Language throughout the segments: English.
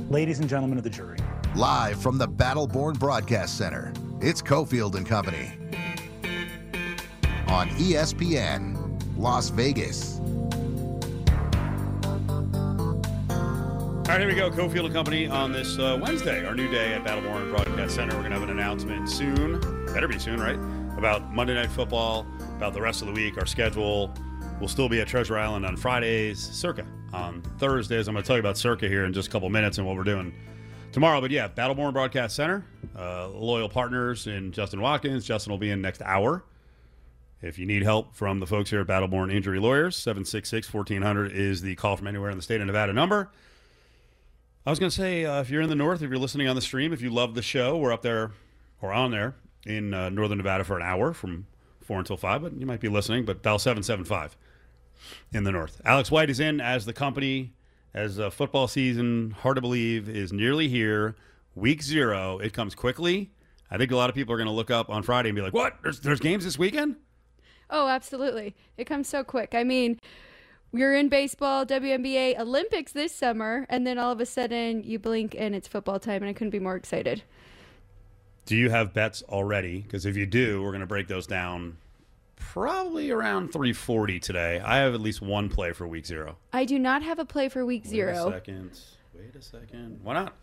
Ladies and gentlemen of the jury. Live from the Battleborn Broadcast Center, it's Cofield and Company on ESPN Las Vegas. All right, here we go. Cofield and Company on this Wednesday, our new day at Battleborn Broadcast Center. We're going to have an announcement soon, better be soon, right, about Monday Night Football, about the rest of the week, our schedule. We'll still be at Treasure Island on Fridays, Circa on Thursdays. I'm going to tell you about Circa here in just a couple minutes and what we're doing tomorrow. But yeah, Battleborn Broadcast Center, loyal partners in Justin Watkins. Justin will be in next hour. If you need help from the folks here at Battleborn Injury Lawyers, 766-1400 is the call from anywhere in the state of Nevada number. I was going to say, if you're in the north, if you're listening on the stream, if you love the show, we're up there or on there in northern Nevada for an hour from 4 until 5, but you might be listening, but dial 775 in the north. Alex White is in as the company, as football season, hard to believe, is nearly here. Week 0, it comes quickly. I think a lot of people are going to look up on Friday and be like, what? There's games this weekend? Oh, absolutely. It comes so quick. I mean, we're in baseball, WNBA, Olympics this summer, and then all of a sudden you blink and it's football time, and I couldn't be more excited. Do you have bets already? Because if you do, we're going to break those down probably around 3:40 today. I have at least one play for week 0. I do not have a play for week 0. Wait a second. Why not?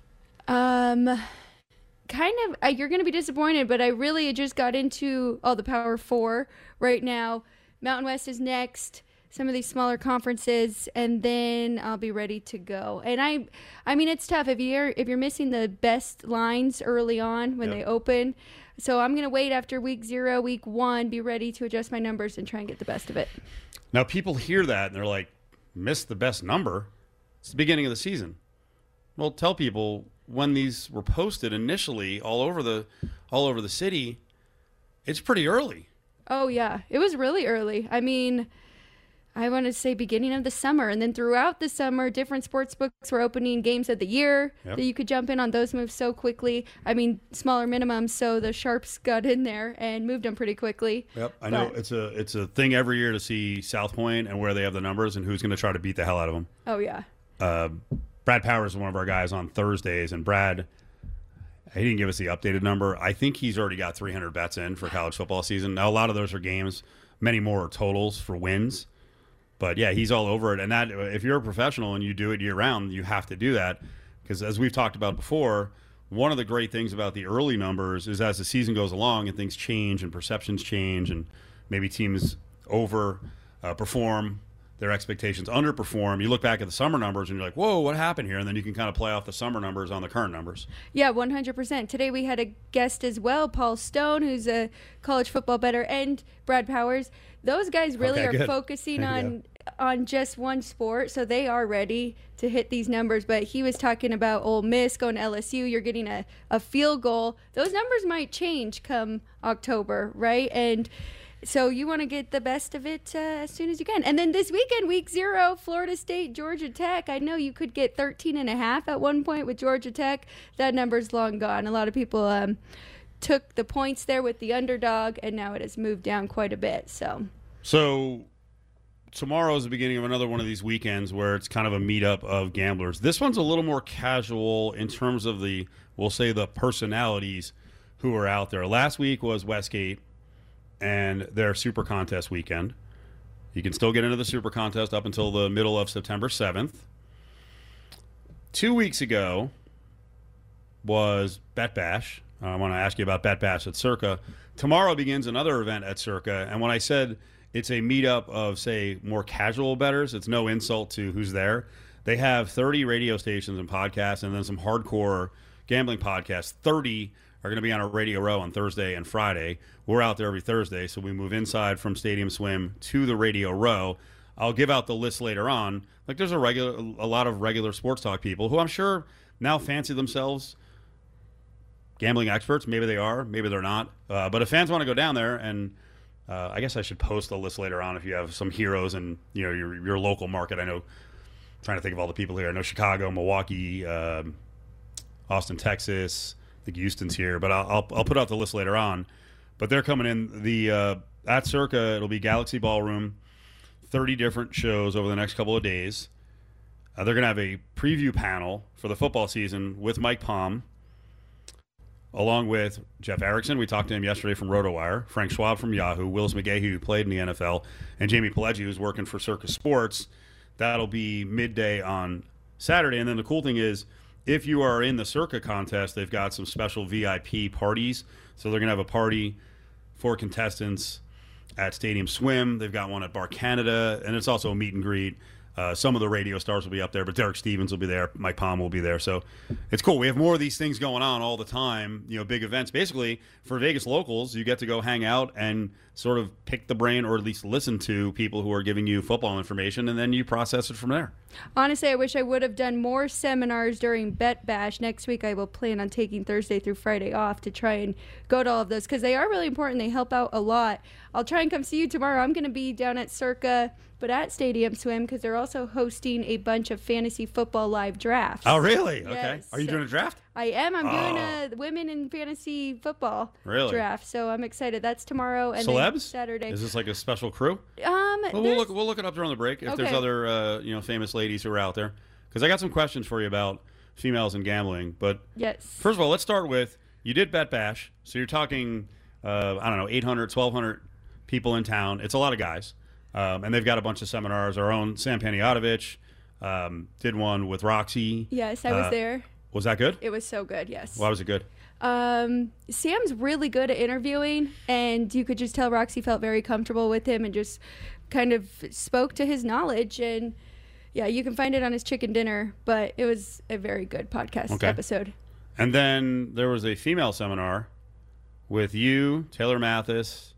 Kind of, you're going to be disappointed, but I really just got into all the Power 4 right now. Mountain West is next. Some of these smaller conferences, and then I'll be ready to go. And I mean, it's tough if you're missing the best lines early on when they open. So I'm gonna wait after week 0, week 1, be ready to adjust my numbers and try and get the best of it. Now people hear that and they're like, "Missed the best number? It's the beginning of the season." Well, tell people when these were posted initially all over the city, it's pretty early. Oh yeah, it was really early. I mean, I want to say beginning of the summer, and then throughout the summer, different sports books were opening games of the year that you could jump in on. Those moves so quickly. I mean, smaller minimums, so the sharps got in there and moved them pretty quickly. Yep, I know it's a thing every year to see South Point and where they have the numbers and who's going to try to beat the hell out of them. Oh yeah. Brad Powers is one of our guys on Thursdays, and Brad, he didn't give us the updated number. I think he's already got 300 bets in for college football season. Now a lot of those are games, many more are totals for wins. But, yeah, he's all over it. And that, if you're a professional and you do it year-round, you have to do that. Because as we've talked about before, one of the great things about the early numbers is as the season goes along and things change and perceptions change and maybe teams overperform their expectations, underperform. You look back at the summer numbers and you're like, whoa, what happened here? And then you can kind of play off the summer numbers on the current numbers. Yeah, 100%. Today we had a guest as well, Paul Stone, who's a college football bettor, and Brad Powers. Those guys really are focusing on just one sport, so they are ready to hit these numbers. But he was talking about Ole Miss going to LSU. You're getting a field goal. Those numbers might change come October, right? And so you want to get the best of it as soon as you can. And then this weekend, week 0, Florida State, Georgia Tech. I know you could get 13.5 at one point with Georgia Tech. That number's long gone. A lot of people took the points there with the underdog, and now it has moved down quite a bit. So tomorrow is the beginning of another one of these weekends where it's kind of a meetup of gamblers. This one's a little more casual in terms of we'll say the personalities who are out there. Last week was Westgate and their Super Contest weekend. You can still get into the Super Contest up until the middle of September 7th. 2 weeks ago was Bet Bash. I want to ask you about Bet Bash at Circa. Tomorrow begins another event at Circa, and when I said it's a meetup of, say, more casual bettors, it's no insult to who's there. They have 30 radio stations and podcasts and then some hardcore gambling podcasts. 30 are going to be on a Radio Row on Thursday and Friday. We're out there every Thursday, so we move inside from Stadium Swim to the Radio Row. I'll give out the list later on. Like, there's a lot of regular sports talk people who I'm sure now fancy themselves gambling experts. Maybe they are, maybe they're not. But if fans want to go down there, and I guess I should post a list later on if you have some heroes in your local market. I know, trying to think of all the people here. I know Chicago, Milwaukee, Austin, Texas. I think Houston's here, but I'll put out the list later on. But they're coming in at Circa. It'll be Galaxy Ballroom, 30 different shows over the next couple of days. They're going to have a preview panel for the football season with Mike Palm, along with Jeff Erickson. We talked to him yesterday from RotoWire, Frank Schwab from Yahoo, Willis McGahee, who played in the NFL, and Jamie Pileggi, who's working for Circus Sports. That'll be midday on Saturday. And then the cool thing is, if you are in the Circa contest, they've got some special VIP parties. So they're going to have a party for contestants at Stadium Swim. They've got one at Bar Canada, and it's also a meet and greet. Some of the radio stars will be up there, but Derek Stevens will be there. Mike Palm will be there. So it's cool. We have more of these things going on all the time, big events. Basically, for Vegas locals, you get to go hang out and sort of pick the brain or at least listen to people who are giving you football information, and then you process it from there. Honestly, I wish I would have done more seminars during Bet Bash. Next week, I will plan on taking Thursday through Friday off to try and go to all of those because they are really important. They help out a lot. I'll try and come see you tomorrow. I'm going to be down at Circa, but at Stadium Swim because they're also hosting a bunch of fantasy football live drafts. Oh, really? Yes. Okay. Are you doing a draft? I am. I'm doing a women in fantasy football draft, so I'm excited. That's tomorrow and Celebs? Then Saturday. Is this like a special crew? We'll look it up during the break if there's other famous ladies who are out there, because I got some questions for you about females and gambling. But yes, first of all, let's start with you did Bet Bash, so you're talking 800, 1,200 people in town. It's a lot of guys, and they've got a bunch of seminars. Our own Sam Panayotovich did one with Roxy. Yes, I was there. Was that good? It was so good, yes. Why was it good? Sam's really good at interviewing, and you could just tell Roxy felt very comfortable with him and just kind of spoke to his knowledge. And, yeah, you can find it on his chicken dinner, but it was a very good podcast episode. And then there was a female seminar with you, Taylor Mathis.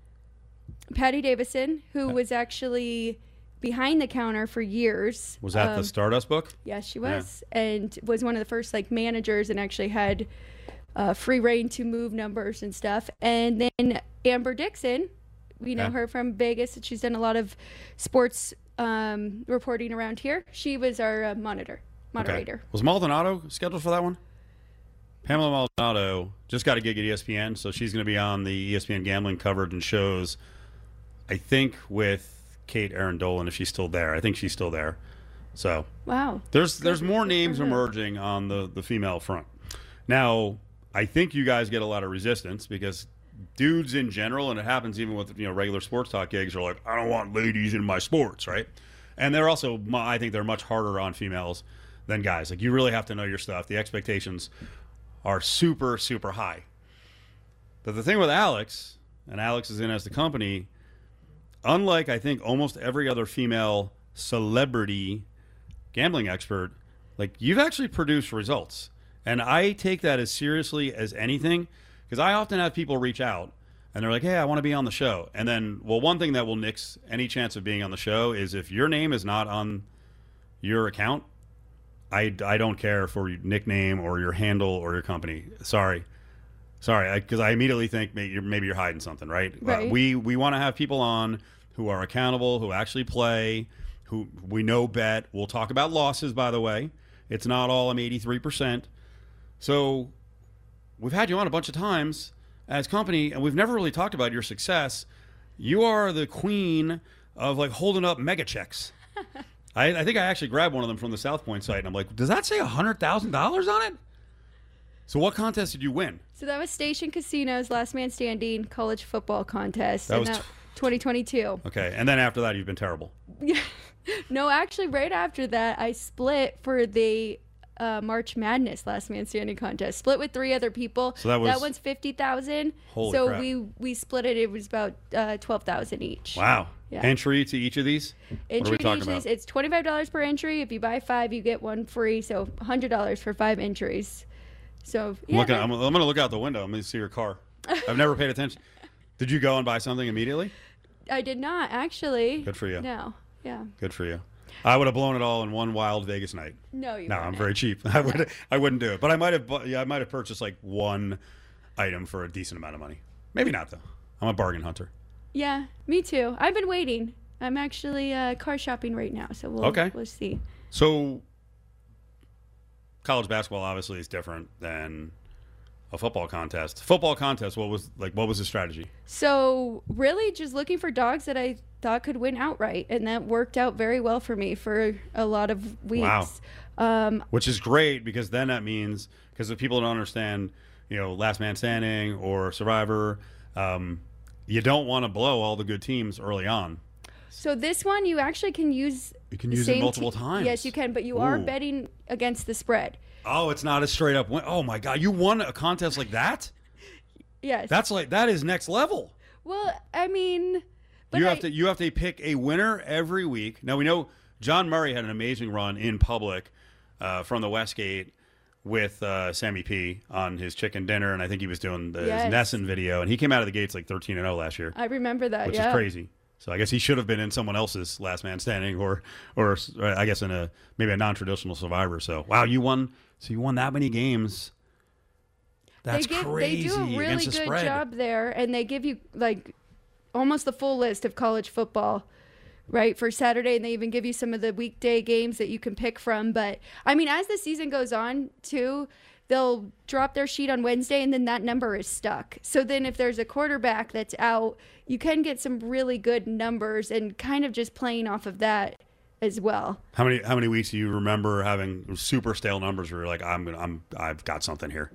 Patty Davison, who was actually behind the counter for years. Was that the Stardust book? Yes, she was. Yeah. And was one of the first managers and actually had free reign to move numbers and stuff. And then Amber Dixon, we know her from Vegas. She's done a lot of sports reporting around here. She was our moderator. Okay. Was Maldonado scheduled for that one? Pamela Maldonado just got a gig at ESPN, so she's going to be on the ESPN gambling coverage and shows, I think, with Kate Arendolan, if she's still there. I think she's still there. So wow, there's more names emerging on the female front. Now, I think you guys get a lot of resistance because dudes in general, and it happens even with regular sports talk gigs, are like, I don't want ladies in my sports, right? And they're also, I think they're much harder on females than guys. Like, you really have to know your stuff. The expectations are super, super high. But the thing with Alex, and Alex is in as the company, unlike, I think, almost every other female celebrity gambling expert, you've actually produced results. And I take that as seriously as anything, because I often have people reach out, and they're like, hey, I want to be on the show. And then, one thing that will nix any chance of being on the show is if your name is not on your account, I don't care for your nickname or your handle or your company. Sorry, because I immediately think maybe you're hiding something, right? We want to have people on who are accountable, who actually play, who we know bet. We'll talk about losses, by the way. It's not all I'm 83%. So we've had you on a bunch of times as company, and we've never really talked about your success. You are the queen of holding up mega checks. I think I actually grabbed one of them from the South Point site, and I'm like, does that say $100,000 on it? So what contest did you win? So that was Station Casino's Last Man Standing college football contest. That was 2022. Okay, and then after that, you've been terrible. Yeah. No, actually, right after that, I split for the March Madness Last Man Standing contest. Split with 3 other people. So that one's $50,000. Holy so crap. we split it. It was about $12,000 each. Wow. Yeah. Entry to each of these? Entry to each of these. It's $25 per entry. If you buy 5, you get 1 free. So $100 for 5 entries. So yeah, I'm going to look out the window. I'm going to see your car. I've never paid attention. Did you go and buy something immediately? I did not, actually. Good for you. No. Yeah. Good for you. I would have blown it all in one wild Vegas night. No, I'm very cheap. I wouldn't do it. But I might have purchased one item for a decent amount of money. Maybe not though. I'm a bargain hunter. Yeah, me too. I've been waiting. I'm actually car shopping right now, so we'll see. So college basketball obviously is different than a football contest. What was the strategy? So really just looking for dogs that I thought could win outright, and that worked out very well for me for a lot of weeks. Wow. Which is great, because then that means, because if people don't understand, last man standing or Survivor, you don't want to blow all the good teams early on. So this one you actually can use. You can use it multiple times. Yes, you can, but you are betting against the spread. Oh, it's not a straight up win. Oh my God, you won a contest like that? Yes. That is next level. Well, I mean, you have to pick a winner every week. Now we know John Murray had an amazing run in public from the Westgate with Sammy P on his chicken dinner, and I think he was doing his Nesson video, and he came out of the gates like 13-0 last year. I remember that, which is crazy. So I guess he should have been in someone else's last man standing, or I guess in maybe a non-traditional Survivor. So wow, you won. So you won that many games. That's crazy. They do a really good job there, and they give you like almost the full list of college football, right, for Saturday, and they even give you some of the weekday games that you can pick from. But I mean, as the season goes on too, they'll drop their sheet on Wednesday, and then that number is stuck. So then if there's a quarterback that's out, you can get some really good numbers, and kind of just playing off of that as well. How many weeks do you remember having super stale numbers where you're like, I've got something here?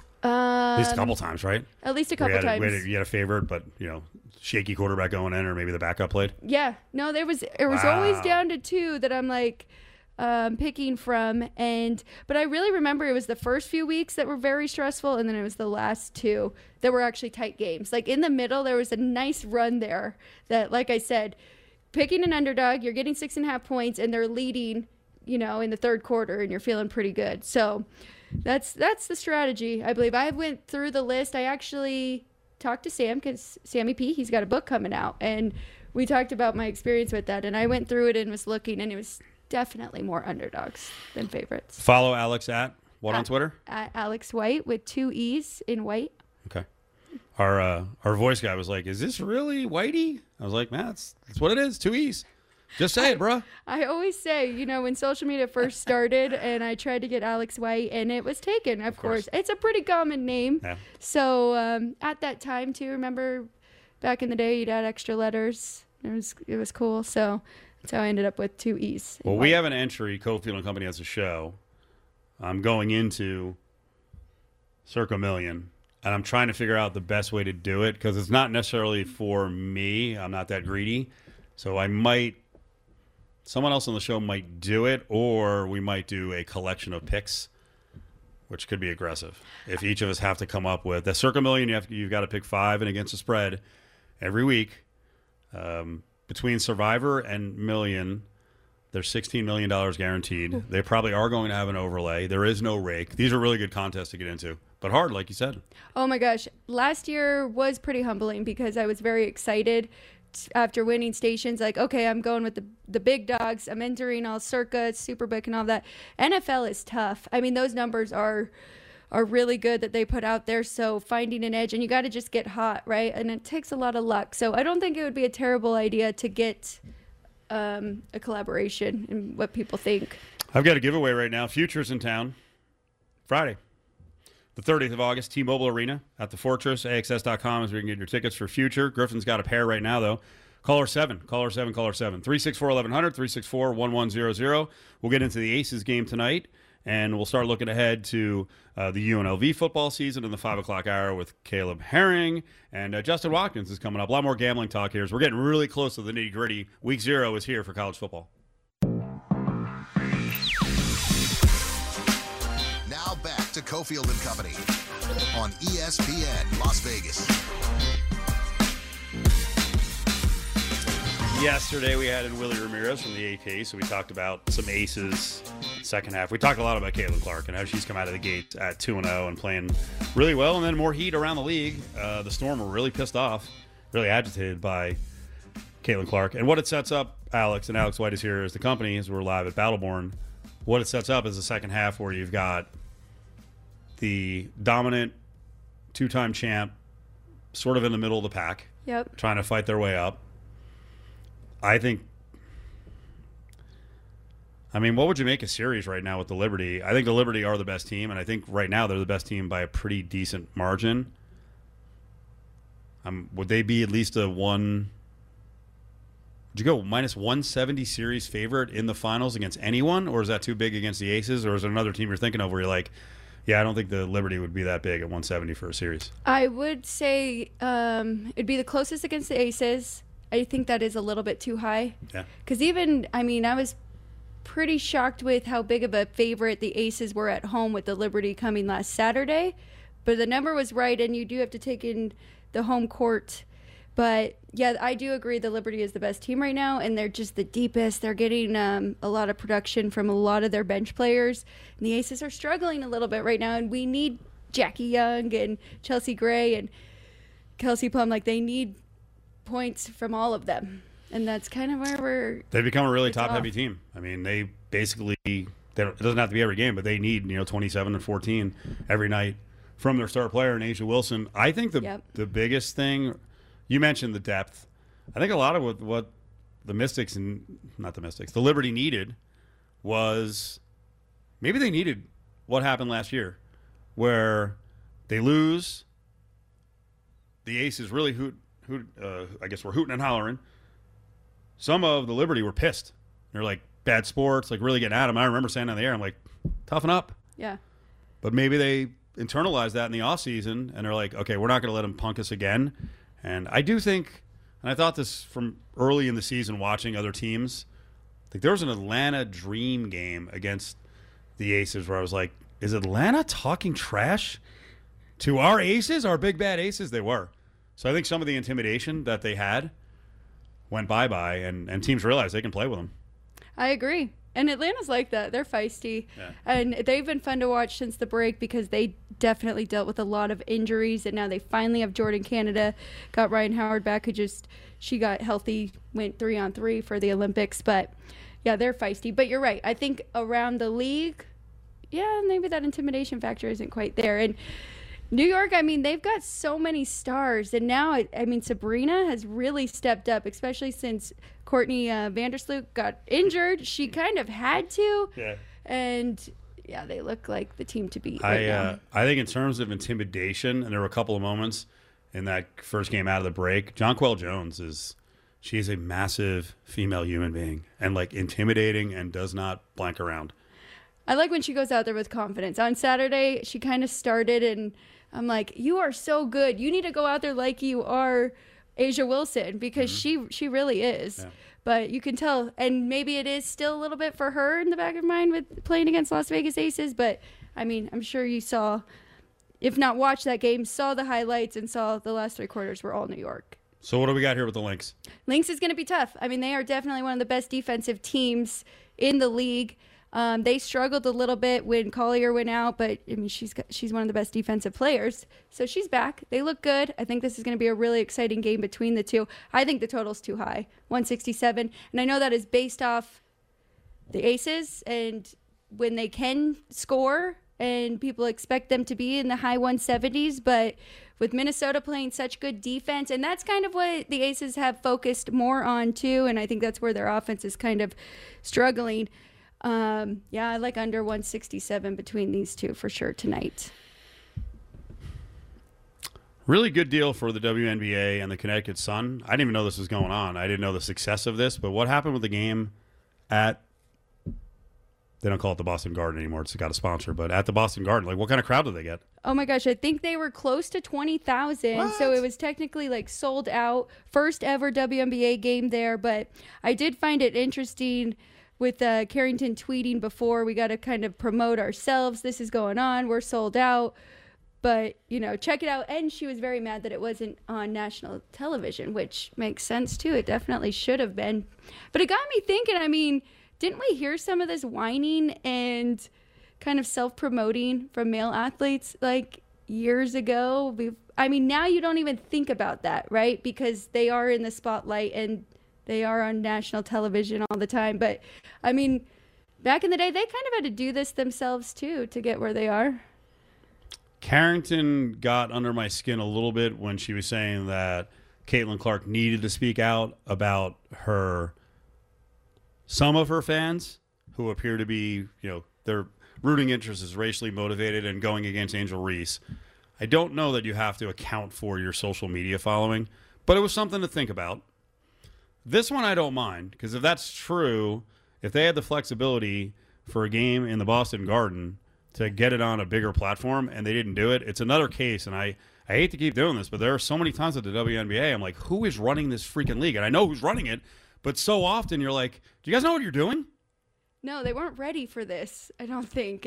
At least a couple times, right? At least a couple times. You had a favorite, but shaky quarterback going in, or maybe the backup played. Yeah, no, it was always down to two that I'm like picking from, but I really remember it was the first few weeks that were very stressful, and then it was the last two that were actually tight games. Like in the middle, there was a nice run there that, like I said, picking an underdog, you're getting 6.5 points, and they're leading, in the third quarter, and you're feeling pretty good. So that's the strategy, I believe. I went through the list. I actually talked to Sam, because Sammy P, he's got a book coming out, and we talked about my experience with that, and I went through it and was looking, and it was definitely more underdogs than favorites. Follow Alex at what on Twitter? At Alex White, with 2 E's in White. Okay. Our voice guy was like, "Is this really Whitey?" I was like, "Man, that's what it is. 2 E's. Just say it, bro." I always say, when social media first started, and I tried to get Alex White, and it was taken. Of course, it's a pretty common name. Yeah. So at that time too, remember back in the day, you'd add extra letters. It was cool. So that's how I ended up with 2 E's. Well, we have an entry. Cofield and Company has a show. I'm going into Circa Million, and I'm trying to figure out the best way to do it, because it's not necessarily for me. I'm not that greedy. So someone else on the show might do it, or we might do a collection of picks, which could be aggressive. If each of us have to come up with the Circa Million, you've got to pick 5 and against the spread every week. Between Survivor and Million, there's $16 million guaranteed. They probably are going to have an overlay. There is no rake. These are really good contests to get into, but hard, like you said. Oh my gosh. Last year was pretty humbling, because I was very excited after winning stations. Like, okay, I'm going with the big dogs. I'm entering all Circa, Superbook, and all that. NFL is tough. I mean, those numbers are really good that they put out there. So finding an edge, and you got to just get hot, right? And it takes a lot of luck. So I don't think it would be a terrible idea to get a collaboration and what people think. I've got a giveaway right now. Futures in town Friday, the 30th of August, T-Mobile Arena at the Fortress. AXS.com is where you can get your tickets for Future. Griffin's got a pair right now, though. Caller 7. 364-1100, 364-1100. We'll get into the Aces game tonight, and we'll start looking ahead to the UNLV football season in the 5 o'clock hour with Caleb Herring. And Justin Watkins is coming up. A lot more gambling talk here. We're getting really close to the nitty-gritty. Week 0 is here for college football. Now back to Cofield and Company on ESPN Las Vegas. Yesterday we had in Willie Ramirez from the AP, so we talked about some aces second half. We talked a lot about Caitlin Clark and how she's come out of the gate at 2-0 and playing really well, and then more heat around the league. The Storm were really pissed off, really agitated by Caitlin Clark. And what it sets up, Alex, and Alex White is here as the company, as we're live at Battleborn. What it sets up is the second half where you've got the dominant 2-time champ sort of in the middle of the pack, trying to fight their way up. What would you make a series right now with the Liberty? I think the Liberty are the best team, and I think right now they're the best team by a pretty decent margin. Would they be at least a 1 Would you go minus 170 series favorite in the finals against anyone, or is that too big against the Aces, or is there another team you're thinking of where you're like, yeah, I don't think the Liberty would be that big at 170 for a series? I would say it'd be the closest against the Aces. I think that is a little bit too high. Yeah. Because I was pretty shocked with how big of a favorite the Aces were at home with the Liberty coming last Saturday. But the number was right, and you do have to take in the home court. But, yeah, I do agree the Liberty is the best team right now, and they're just the deepest. They're getting a lot of production from a lot of their bench players. And the Aces are struggling a little bit right now, and we need Jackie Young and Chelsea Gray and Kelsey Plum. Like, they need points from all of them. And that's kind of where they've become a really top-heavy team. I mean, they basically – it doesn't have to be every game, but they need 27 and 14 every night from their star player, and A'ja Wilson. I think the biggest thing – you mentioned the depth. I think a lot of what the Mystics the Liberty needed was maybe they needed what happened last year where they lose. The Aces really I guess were hooting and hollering. Some of the Liberty were pissed. They're like, bad sports, like really getting at them. I remember saying on the air, I'm like, toughen up. Yeah. But maybe they internalized that in the offseason, and they're like, okay, we're not going to let them punk us again. And I do think, and I thought this from early in the season watching other teams, like there was an Atlanta Dream game against the Aces where I was like, is Atlanta talking trash to our Aces, our big bad Aces? They were. So I think some of the intimidation that they had went bye-bye, and teams realized they can play with them. I agree. And Atlanta's like that. They're feisty. Yeah. And they've been fun to watch since the break because they definitely dealt with a lot of injuries. And now they finally have Jordan Canada, got Ryan Howard back, she got healthy, went 3-on-3 for the Olympics. But, yeah, they're feisty. But you're right. I think around the league, yeah, maybe that intimidation factor isn't quite there. And New York, they've got so many stars. And now, Sabrina has really stepped up, especially since Courtney Vandersloot got injured. She kind of had to. Yeah. And, yeah, they look like the team to beat right now. I think in terms of intimidation, and there were a couple of moments in that first game out of the break, Jonquel Jones she's a massive female human being and, like, intimidating and does not blank around. I like when she goes out there with confidence. On Saturday, she kind of started, and I'm like, you are so good. You need to go out there like you are A'ja Wilson because she really is. Yeah. But you can tell, and maybe it is still a little bit for her in the back of mind with playing against Las Vegas Aces. But, I'm sure you saw, if not watched that game, saw the highlights and saw the last three quarters were all New York. So what do we got here with the Lynx? Lynx is going to be tough. They are definitely one of the best defensive teams in the league. They struggled a little bit when Collier went out, but she's one of the best defensive players. So she's back. They look good. I think this is going to be a really exciting game between the two. I think the total's too high, 167. And I know that is based off the Aces and when they can score and people expect them to be in the high 170s, but with Minnesota playing such good defense, and that's kind of what the Aces have focused more on too, and I think that's where their offense is kind of struggling. I like under 167 between these two for sure tonight. Really good deal for the WNBA and the Connecticut Sun. I didn't even know this was going on. I didn't know the success of this, but what happened with the game at, they don't call it the Boston Garden anymore. It's got a sponsor, but at the Boston Garden, like what kind of crowd did they get? Oh my gosh, I think they were close to 20,000. So it was technically like sold out. First ever WNBA game there, but I did find it interesting with Carrington tweeting before, we got to kind of promote ourselves. This is going on. We're sold out. But, check it out. And she was very mad that it wasn't on national television, which makes sense, too. It definitely should have been. But it got me thinking, didn't we hear some of this whining and kind of self-promoting from male athletes, like, years ago? Now you don't even think about that, right? Because they are in the spotlight and they are on national television all the time. But, back in the day, they kind of had to do this themselves, too, to get where they are. Carrington got under my skin a little bit when she was saying that Caitlin Clark needed to speak out about some of her fans who appear to be, their rooting interest is racially motivated and going against Angel Reese. I don't know that you have to account for your social media following, but it was something to think about. This one I don't mind, because if that's true, if they had the flexibility for a game in the Boston Garden to get it on a bigger platform and they didn't do it, it's another case. And I hate to keep doing this, but there are so many times at the WNBA, I'm like, who is running this freaking league? And I know who's running it, but so often you're like, do you guys know what you're doing? No, they weren't ready for this, I don't think.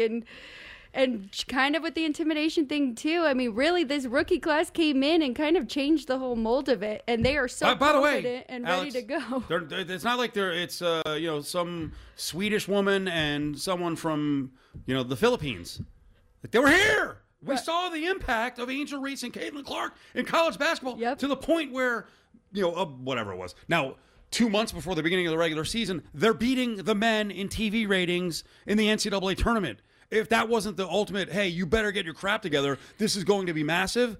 And kind of with the intimidation thing, too. I mean, really, this rookie class came in and kind of changed the whole mold of it. And they are so confident and Alex, ready to go. It's not like it's some Swedish woman and someone from, the Philippines. Like, they were here. We saw the impact of Angel Reese and Caitlin Clark in college basketball to the point where, whatever it was. Now, 2 months before the beginning of the regular season, they're beating the men in TV ratings in the NCAA tournament. If that wasn't the ultimate, hey, you better get your crap together, this is going to be massive.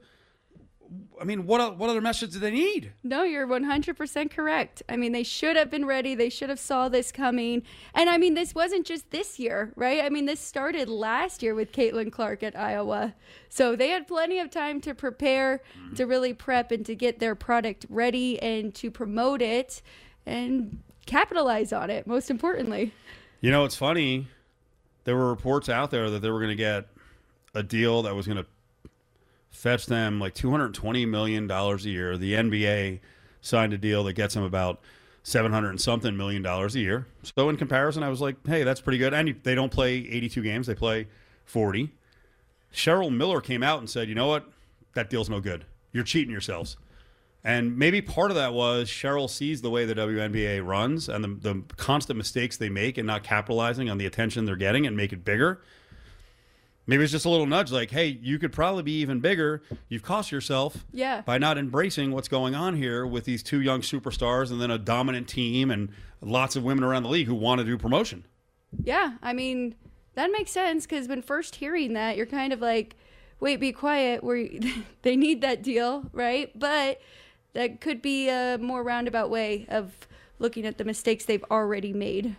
I mean, what other message do they need? No, you're 100% correct. I mean, they should have been ready. They should have saw this coming. And, I mean, this wasn't just this year, right? I mean, this started last year with Caitlin Clark at Iowa. So they had plenty of time to prepare, to really prep, and to get their product ready and to promote it and capitalize on it, most importantly. It's funny. There were reports out there that they were going to get a deal that was going to fetch them like $220 million a year. The NBA signed a deal that gets them about $700-something million a year. So in comparison, I was like, hey, that's pretty good. And they don't play 82 games. They play 40. Cheryl Miller came out and said, you know what? That deal's no good. You're cheating yourselves. And maybe part of that was Cheryl sees the way the WNBA runs and the constant mistakes they make and not capitalizing on the attention they're getting and make it bigger. Maybe it's just a little nudge like, hey, you could probably be even bigger. You've cost yourself by not embracing what's going on here with these two young superstars and then a dominant team and lots of women around the league who want to do promotion. Yeah, I mean, that makes sense because when first hearing that, you're kind of like, wait, be quiet. They need that deal, right? But that could be a more roundabout way of looking at the mistakes they've already made.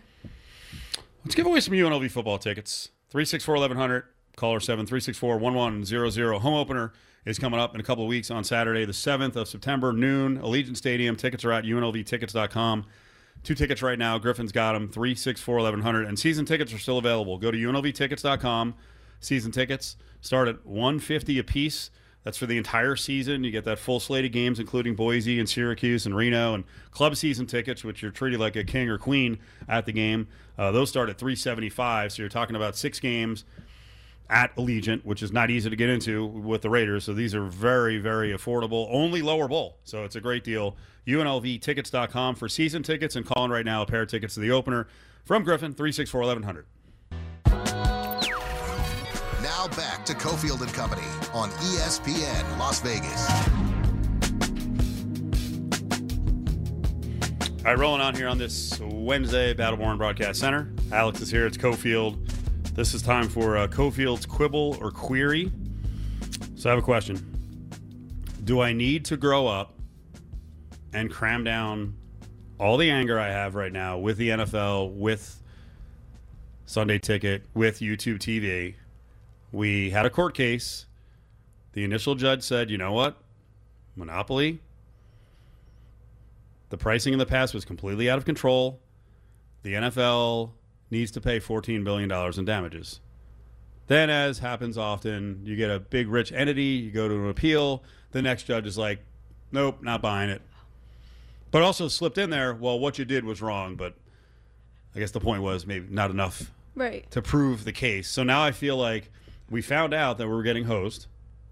Let's give away some UNLV football tickets. 364-1100, caller 7-364-1100. Home opener is coming up in a couple of weeks on Saturday, the 7th of September, noon, Allegiant Stadium. Tickets are at UNLVtickets.com. 2 tickets right now. Griffin's got them, 364-1100. And season tickets are still available. Go to UNLVtickets.com. Season tickets start at $150 a piece. That's for the entire season. You get that full slate of games, including Boise and Syracuse and Reno, and club season tickets, which you're treated like a king or queen at the game. Those start at $375. So you're talking about 6 games at Allegiant, which is not easy to get into with the Raiders. So these are very, very affordable. Only lower bowl. So it's a great deal. UNLVtickets.com for season tickets, and calling right now a pair of tickets to the opener from Griffin, 364-1100. Now back to Cofield and Company on ESPN Las Vegas. All right, rolling on here on this Wednesday, Battleborn Broadcast Center. Alex is here. It's Cofield. This is time for Cofield's Quibble or Query. So I have a question. Do I need to grow up and cram down all the anger I have right now with the NFL, with Sunday Ticket, with YouTube TV? We had a court case. The initial judge said, you know what? Monopoly. The pricing in the past was completely out of control. The NFL needs to pay $14 billion in damages. Then, as happens often, you get a big, rich entity, you go to an appeal, the next judge is like, nope, not buying it. But also slipped in there, well, what you did was wrong, but I guess the point was maybe not enough to prove the case. So now I feel like we found out that we were getting hosed.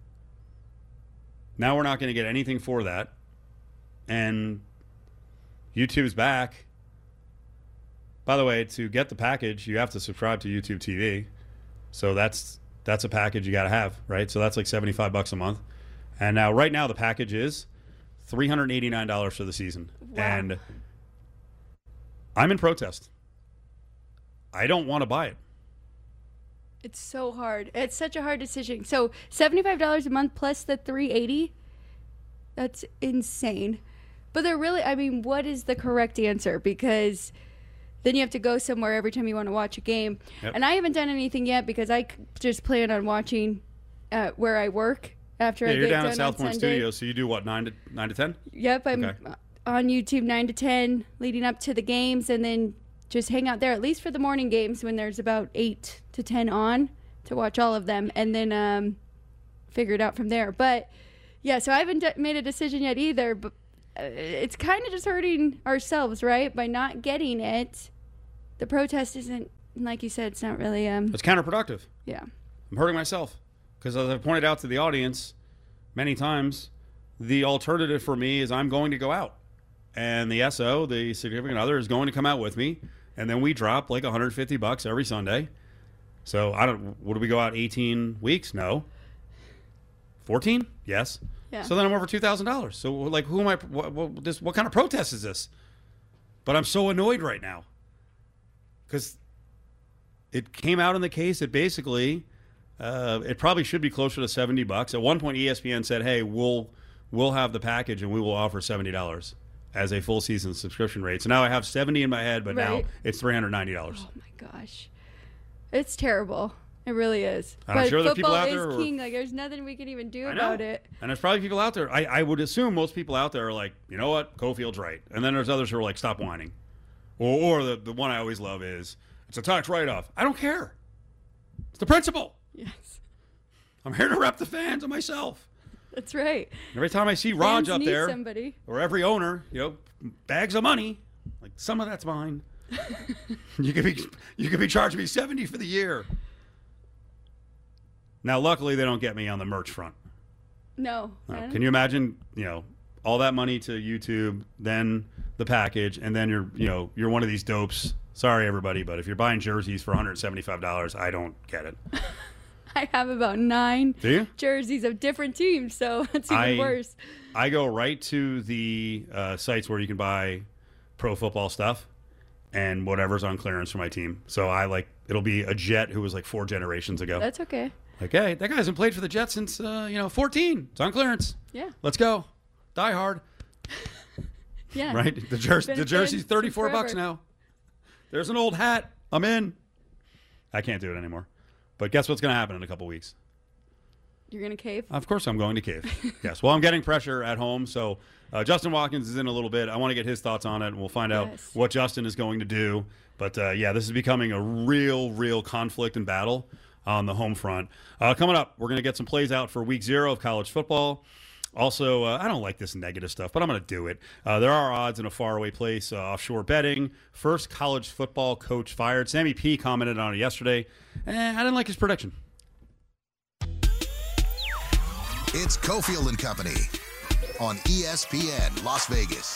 Now we're not going to get anything for that. And YouTube's back. By the way, to get the package, you have to subscribe to YouTube TV. So that's a package you got to have, right? So that's like $75 a month. And now, right now, the package is $389 for the season. Wow. And I'm in protest. I don't want to buy it. It's so hard. It's such a hard decision. So $75 a month plus the $380, that's insane. But they're really, I mean, what is the correct answer? Because then you have to go somewhere every time you want to watch a game. Yep. And I haven't done anything yet because I just plan on watching where I work after I get done on Sunday. You're down at South Point Studios, so you do what, 9 to 10? Yep, on YouTube 9 to 10 leading up to the games, and then just hang out there at least for the morning games when there's about 8 to 10 on to watch all of them, and then figure it out from there. But yeah, so I haven't made a decision yet either, but it's kind of just hurting ourselves, right? By not getting it. The protest isn't, like you said, it's not really it's counterproductive. Yeah. I'm hurting myself because, as I've pointed out to the audience many times, the alternative for me is I'm going to go out, and the SO, the significant other, is going to come out with me, and then we drop like $150 every Sunday. So would we go out 18 weeks? No. 14? Yes. Yeah. So then I'm over $2,000. So like, who am I? What kind of protest is this? But I'm so annoyed right now because it came out in the case that basically it probably should be closer to $70. At one point, ESPN said, "Hey, we'll have the package and we will offer $70 as a full season subscription rate." So now I have 70 in my head, but now it's $390. Oh my gosh, it's terrible. It really is. And I'm sure there are people out there. Football is king. Like, there's nothing we can even do about it. And there's probably people out there. I would assume most people out there are like, you know what, Cofield's right. And then there's others who are like, stop whining. Or the one I always love is, it's a tax write-off. I don't care. It's the principle. Yes. I'm here to rep the fans and myself. That's right. And every time I see Raj up there, somebody. Or every owner, bags of money, like some of that's mine. You could be charging me $70 for the year. Now, luckily, they don't get me on the merch front. No. Can you imagine, all that money to YouTube, then the package, and then you're one of these dopes. Sorry, everybody, but if you're buying jerseys for $175, I don't get it. I have about 9 jerseys of different teams, so it's even worse. I go right to the sites where you can buy pro football stuff and whatever's on clearance for my team. So it'll be a Jet who was like 4 generations ago. That's okay. Like, hey, that guy hasn't played for the Jets since 14. It's on clearance. Yeah. Let's go. Die hard. Yeah. Right? The jersey's $34 now. There's an old hat. I'm in. I can't do it anymore. But guess what's going to happen in a couple weeks? You're going to cave? Of course I'm going to cave. Yes. Well, I'm getting pressure at home, so Justin Watkins is in a little bit. I want to get his thoughts on it, and we'll find out what Justin is going to do. But, this is becoming a real conflict and battle on the home front. Coming up, we're going to get some plays out for week 0 of college football. Also, I don't like this negative stuff, but I'm going to do it. There are odds in a faraway place, offshore betting. First college football coach fired. Sammy P commented on it yesterday. I didn't like his prediction. It's Cofield and Company on ESPN Las Vegas.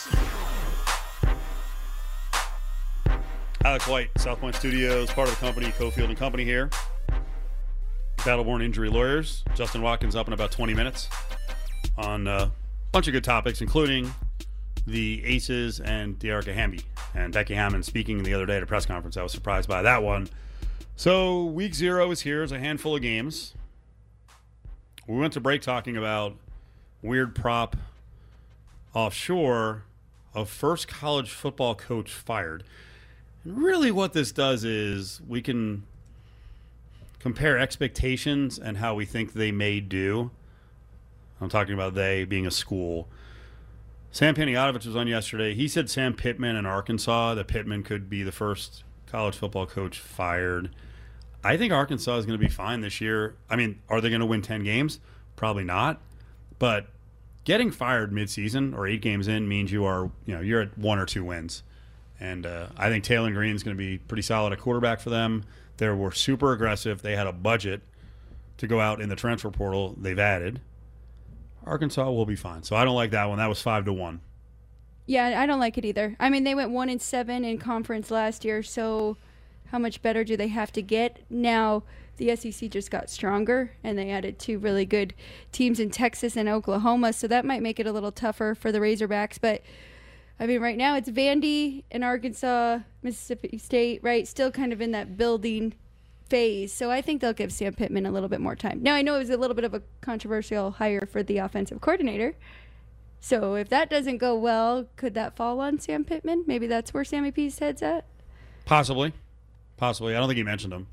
Alex White, South Point Studios, part of the company, Cofield and Company here. Battleborn Injury Lawyers. Justin Watkins up in about 20 minutes on a bunch of good topics, including the Aces and Dearica Hamby. And Becky Hammond speaking the other day at a press conference. I was surprised by that one. So week 0 is here. There's a handful of games. We went to break talking about weird prop offshore of first college football coach fired. And really what this does is we can compare expectations and how we think they may do. I'm talking about they being a school. Sam Panayotovich was on yesterday. He said Sam Pittman in Arkansas, that Pittman could be the first college football coach fired. I think Arkansas is going to be fine this year. I mean, are they going to win 10 games? Probably not. But getting fired midseason or 8 games in means you're at 1 or 2 wins. And I think Taylor Green is going to be pretty solid at quarterback for them. They were super aggressive. They had a budget to go out in the transfer portal. They've added. Arkansas will be fine. So I don't like that one. That was 5-1. Yeah, I don't like it either. I mean, they went 1-7 in conference last year, so how much better do they have to get? Now, the SEC just got stronger, and they added 2 really good teams in Texas and Oklahoma, so that might make it a little tougher for the Razorbacks. But, I mean, right now it's Vandy and Arkansas, Mississippi State, right? Still kind of in that building phase. So I think they'll give Sam Pittman a little bit more time. Now, I know it was a little bit of a controversial hire for the offensive coordinator. So if that doesn't go well, could that fall on Sam Pittman? Maybe that's where Sammy P's head's at? Possibly. I don't think he mentioned him.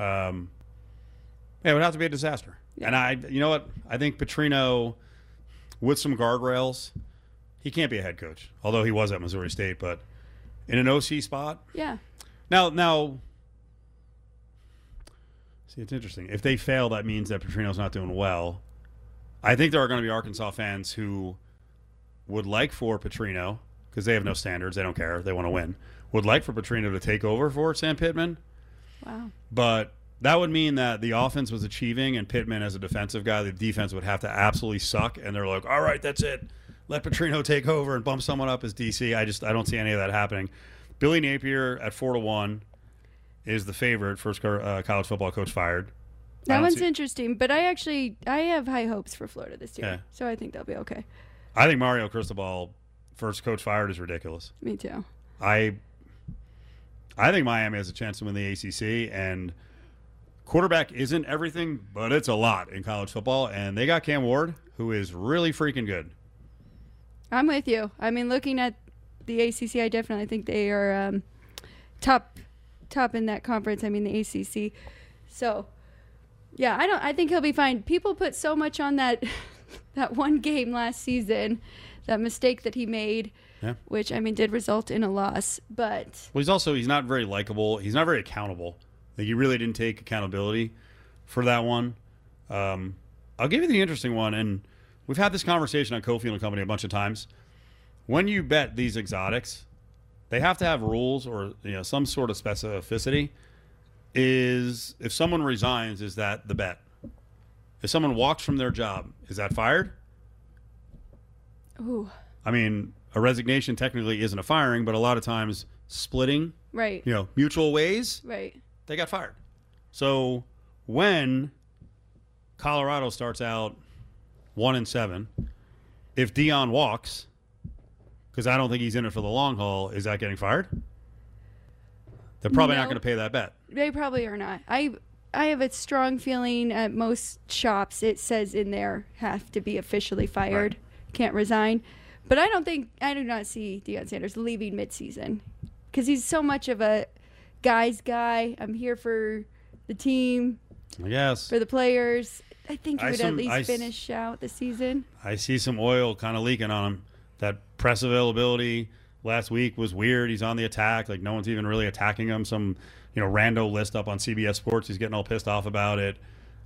It would have to be a disaster. Yeah. And you know what? I think Petrino, with some guardrails, he can't be a head coach, although he was at Missouri State. But in an OC spot, yeah. Now, see, it's interesting. If they fail, that means that Petrino's not doing well. I think there are going to be Arkansas fans who would like for Petrino, because they have no standards, they don't care, they want to win, would like for Petrino to take over for Sam Pittman. Wow. But that would mean that the offense was achieving, and Pittman, as a defensive guy, the defense would have to absolutely suck, and they're like, all right, that's it. Let Petrino take over and bump someone up as DC. I don't see any of that happening. Billy Napier at 4-1 is the favorite, first college football coach fired. That one's interesting, but I have high hopes for Florida this year, so I think they'll be okay. I think Mario Cristobal, first coach fired, is ridiculous. Me too. I think Miami has a chance to win the ACC, and quarterback isn't everything, but it's a lot in college football, and they got Cam Ward, who is really freaking good. I'm with you. I mean, looking at the ACC, I definitely think they are top in that conference. I mean, the ACC. So, yeah, I think he'll be fine. People put so much on that one game last season, that mistake that he made, which, I mean, did result in a loss. But he's not very likable. He's not very accountable. Like, he really didn't take accountability for that one. I'll give you the interesting one, and we've had this conversation on Cofield and Company a bunch of times. When you bet these exotics, they have to have rules or some sort of specificity. Is if someone resigns, is that the bet? If someone walks from their job, is that fired? Ooh. I mean, a resignation technically isn't a firing, but a lot of times splitting, right? Mutual ways, right? They got fired. So when Colorado starts out 1-7, if Deion walks, because I don't think he's in it for the long haul, is that getting fired? They're probably not going to pay that bet. They probably are not. I have a strong feeling at most shops it says in there have to be officially fired, can't resign. But I do not see Deion Sanders leaving midseason because he's so much of a guy's guy. I'm here for the team, for the players. I think he would at least finish out the season. I see some oil kind of leaking on him. That press availability last week was weird. He's on the attack. Like, no one's even really attacking him. Some, rando list up on CBS Sports. He's getting all pissed off about it.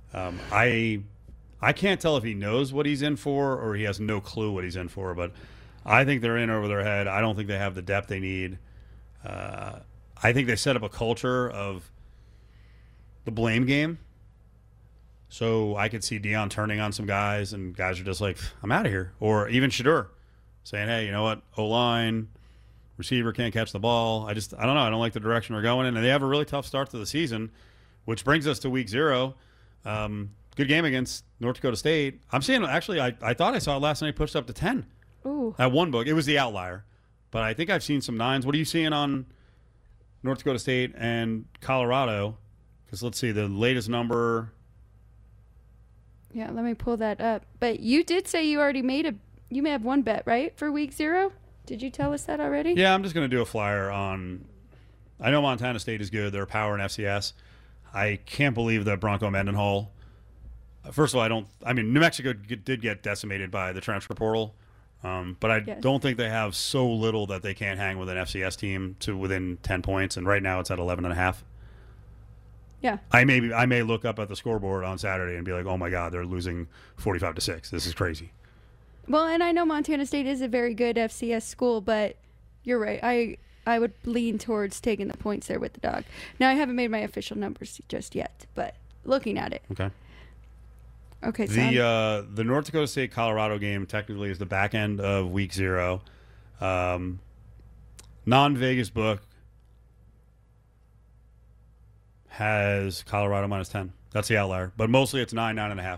I can't tell if he knows what he's in for or he has no clue what he's in for, but I think they're in over their head. I don't think they have the depth they need. I think they set up a culture of the blame game. So I could see Deion turning on some guys, and guys are just like, I'm out of here. Or even Shedeur saying, hey, you know what? O-line, receiver can't catch the ball. I don't know. I don't like the direction we're going in. And they have a really tough start to the season, which brings us to week 0. Good game against North Dakota State. I'm seeing, actually, I thought I saw it last night pushed up to 10. Ooh. At one book. It was the outlier. But I think I've seen some 9s. What are you seeing on North Dakota State and Colorado? Because let's see, the latest number. Yeah, let me pull that up. But you did say you already you may have one bet, right, for week 0? Did you tell us that already? Yeah, I'm just going to do a flyer on. I know Montana State is good. They're power in FCS. I can't believe that Bronco Mendenhall. First of all, New Mexico did get decimated by the transfer portal. But I don't think they have so little that they can't hang with an FCS team to within 10 points. And right now it's at 11.5. Yeah. I may look up at the scoreboard on Saturday and be like, oh my God, they're losing 45-6. This is crazy. Well, and I know Montana State is a very good FCS school, but you're right. I would lean towards taking the points there with the dog. Now, I haven't made my official numbers just yet, but looking at it. Okay. So the North Dakota State Colorado game technically is the back end of week 0. Non-Vegas book has Colorado -10. That's the outlier, but mostly it's 9.5.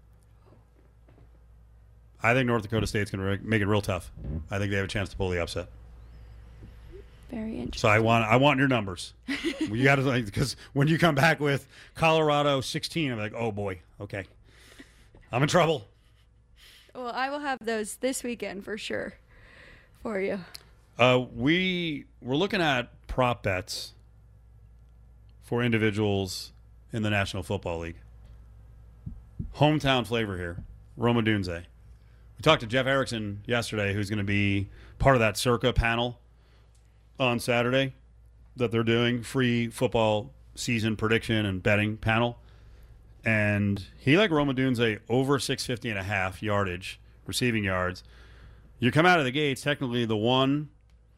I think North Dakota State's going to make it real tough. I think they have a chance to pull the upset. Very interesting. So I want your numbers. You got to, because when you come back with Colorado 16, I'm like, oh boy, okay, I'm in trouble. Well, I will have those this weekend for sure for you. We're looking at prop bets for individuals in the National Football League. Hometown flavor here, Roma Dunze. We talked to Jeff Erickson yesterday, who's going to be part of that Circa panel on Saturday that they're doing, free football season prediction and betting panel. And he like Rome Odunze over 650.5 yardage, receiving yards. You come out of the gates, technically the 1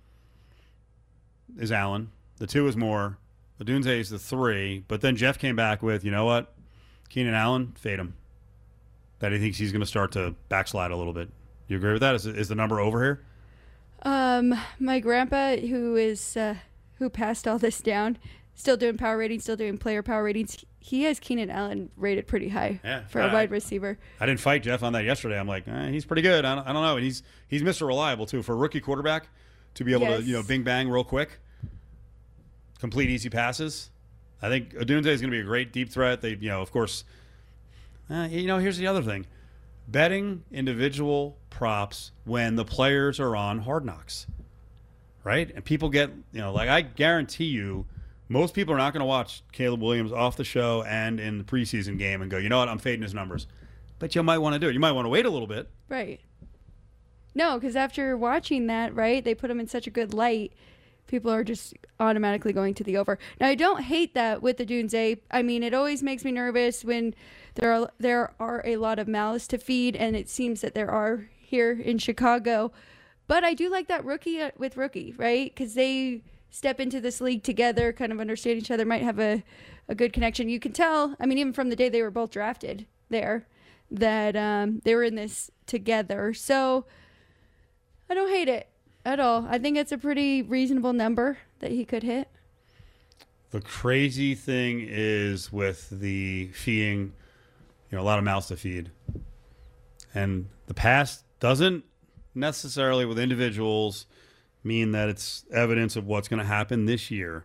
is Allen, the 2 is Moore, Odunze is the 3, but then Jeff came back with, you know what, Keenan Allen, fade him. That he thinks he's going to start to backslide a little bit. You agree with that? Is the number over here? My grandpa, who passed all this down, still doing power ratings, still doing player power ratings. He has Keenan Allen rated pretty high for a wide receiver. I didn't fight Jeff on that yesterday. I'm like, he's pretty good. I don't know. And he's Mr. Reliable too for a rookie quarterback to be able to bing bang real quick, complete easy passes. I think Odunze is going to be a great deep threat. They of course. Here's the other thing. Betting individual props when the players are on Hard Knocks, right? And people get, I guarantee you, most people are not going to watch Caleb Williams off the show and in the preseason game and go, you know what, I'm fading his numbers. But you might want to do it. You might want to wait a little bit. Right. No, because after watching that, right, they put him in such a good light, people are just automatically going to the over. Now, I don't hate that with the Odunze. I mean, it always makes me nervous when there are a lot of mouths to feed, and it seems that there are here in Chicago. But I do like that rookie with rookie, right? Because they step into this league together, kind of understand each other, might have a good connection. You can tell, I mean, even from the day they were both drafted there, that they were in this together. So I don't hate it at all. I think it's a pretty reasonable number that he could hit. The crazy thing is with the feeding, a lot of mouths to feed. And the past doesn't necessarily with individuals mean that it's evidence of what's going to happen this year.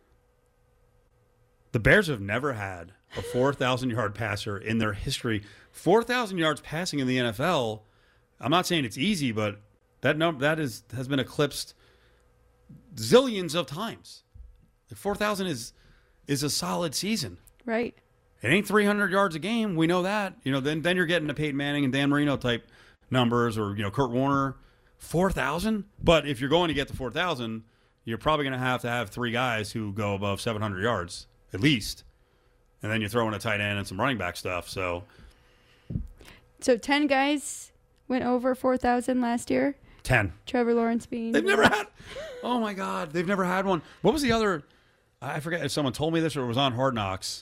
The Bears have never had a 4,000-yard passer in their history. 4,000 yards passing in the NFL, I'm not saying it's easy, but that number has been eclipsed zillions of times. 4,000 is a solid season. Right. It ain't 300 yards a game. We know that. Then you're getting to Peyton Manning and Dan Marino type numbers, or Kurt Warner. 4,000. But if you're going to get to 4,000, you're probably going to have 3 guys who go above 700 yards at least, and then you throw in a tight end and some running back stuff. So 10 guys went over 4,000 last year. 10. Trevor Lawrence being. They've never had. Oh my God, they've never had one. What was the other? I forget if someone told me this or it was on Hard Knocks.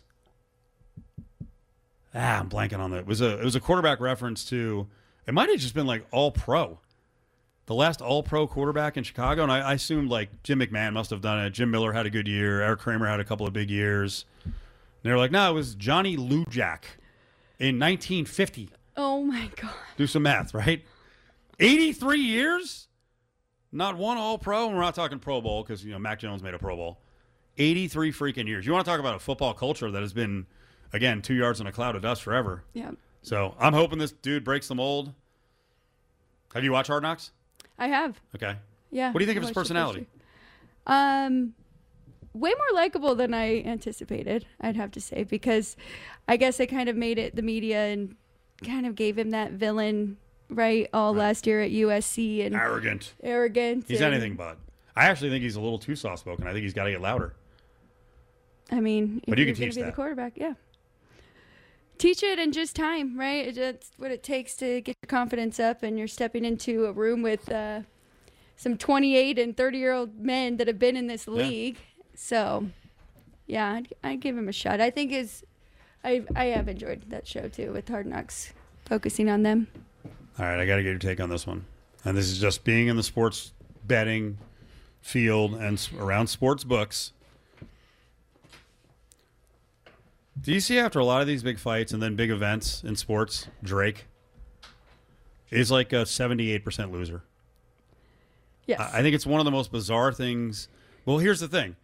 I'm blanking on that. It was a quarterback reference to. It might have just been like All Pro. The last All-Pro quarterback in Chicago, and I assumed like Jim McMahon must have done it. Jim Miller had a good year. Eric Kramer had a couple of big years. And they were like, no, it was Johnny Lujack in 1950. Oh, my God. Do some math, right? 83 years? Not one All-Pro, and we're not talking Pro Bowl because, Mac Jones made a Pro Bowl. 83 freaking years. You want to talk about a football culture that has been, again, 2 yards in a cloud of dust forever. Yeah. So I'm hoping this dude breaks the mold. Have you watched Hard Knocks? I have. Okay. Yeah. What do you think of his personality? Way more likable than I anticipated, I'd have to say, because I guess they kind of made it the media and kind of gave him that villain, right, last year at USC. And Arrogant. He's anything but. I actually think he's a little too soft-spoken. I think he's got to get louder. I mean, but you can teach that. The quarterback, yeah. Teach it in just time, right? That's what it takes to get your confidence up, and you're stepping into a room with some 28 and 30-year-old men that have been in this league. So, yeah, I'd give him a shot. I think I have enjoyed that show, too, with Hard Knocks, focusing on them. All right, I got to get your take on this one. And this is just being in the sports betting field and around sports books. Do you see after a lot of these big fights and then big events in sports, Drake is like a 78% loser? Yes. I think it's one of the most bizarre things. Well, here's the thing.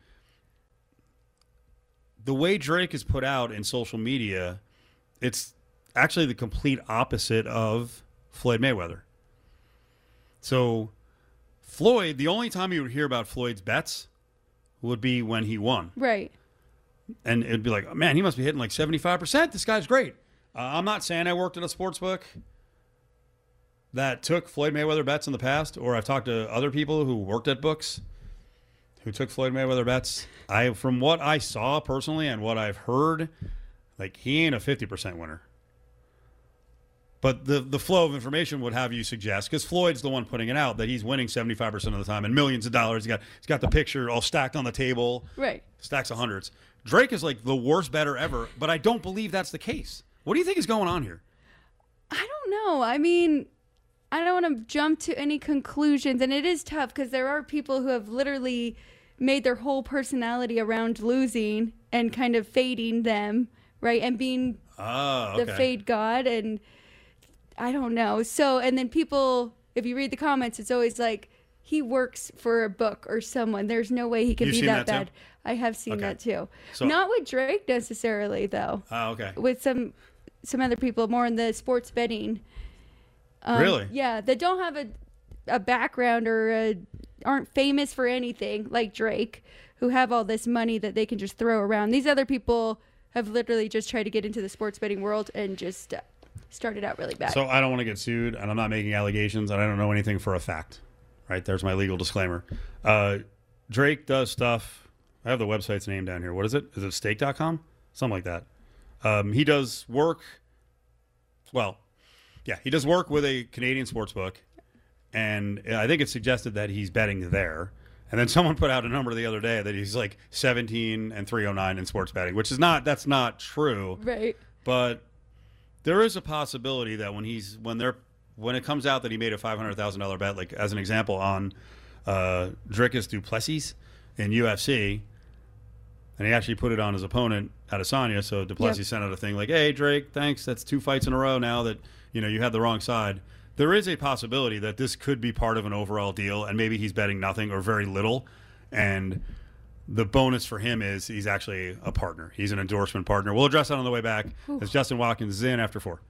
The way Drake is put out in social media, it's actually the complete opposite of Floyd Mayweather. So Floyd, the only time you would hear about Floyd's bets would be when he won. Right. And it'd be like, oh, man, he must be hitting like 75%. This guy's great. I'm not saying I worked at a sports book. that took Floyd Mayweather bets in the past, or I've talked to other people who worked at books who took Floyd Mayweather bets. From what I saw personally and what I've heard, like, he ain't a 50% winner. But the flow of information would have you suggest, because Floyd's the one putting it out, that he's winning 75% of the time and millions of dollars. He's got the picture all stacked on the table. Right. Stacks of hundreds. Drake is like the worst bettor ever, but I don't believe that's the case. What do you think is going on here? I don't know. I mean, I don't want to jump to any conclusions, and it is tough because there are people who have literally made their whole personality around losing and kind of fading them, right? And being the fade god, and I don't know. So, and then people, if you read the comments, it's always like, he works for a book or someone. There's no way he can be that bad. I have seen that too. So, not with Drake necessarily, though. Oh, okay. With some other people, more in the sports betting. Really? Yeah, that don't have a background or aren't famous for anything like Drake, who have all this money that they can just throw around. These other people have literally just tried to get into the sports betting world and just started out really bad. So I don't want to get sued, and I'm not making allegations, and I don't know anything for a fact. Right? There's my legal disclaimer. Drake does stuff. I have the website's name down here. What is it? Is it stake.com? Something like that. He does work. Well, yeah, he does work with a Canadian sports book, and I think it's suggested that he's betting there. And then someone put out a number the other day that he's like 17-309 in sports betting, which is that's not true. Right. But there is a possibility that when it comes out that he made a $500,000 bet, like as an example on Dricus du Plessis in UFC, and he actually put it on his opponent Adesanya. So du Plessis sent out a thing like, "Hey Drake, thanks. That's 2 fights in a row now that you had the wrong side." There is a possibility that this could be part of an overall deal, and maybe he's betting nothing or very little, and the bonus for him is he's actually a partner. He's an endorsement partner. We'll address that on the way back. As Justin Watkins is in after 4.